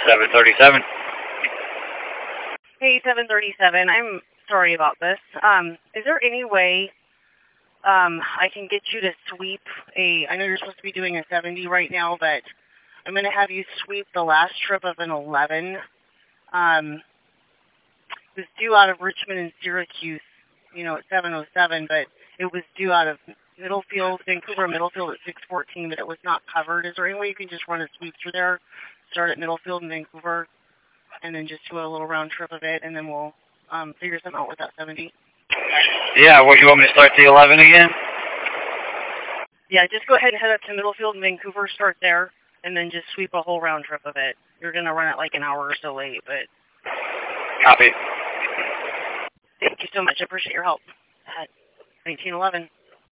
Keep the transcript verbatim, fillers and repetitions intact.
seven thirty-seven. Hey, seven thirty-seven. I'm sorry about this. Um, is there any way um, I can get you to sweep a, I know you're supposed to be doing a seventy right now, but I'm going to have you sweep the last trip of an eleven. Um, it was due out of Richmond and Syracuse, you know, at seven oh seven, but it was due out of Middlefield, Vancouver Middlefield at six fourteen, but it was not covered. Is there any way you can just run a sweep through there, start at Middlefield and Vancouver, and then just do a little round trip of it, and then we'll um, figure something out with that seventy? Yeah, what, you want me to start the eleven again? Yeah, just go ahead and head up to Middlefield and Vancouver, start there, and then just sweep a whole round trip of it. You're going to run it like an hour or so late, but... Copy. Thank you so much. I appreciate your help. At nineteen eleven.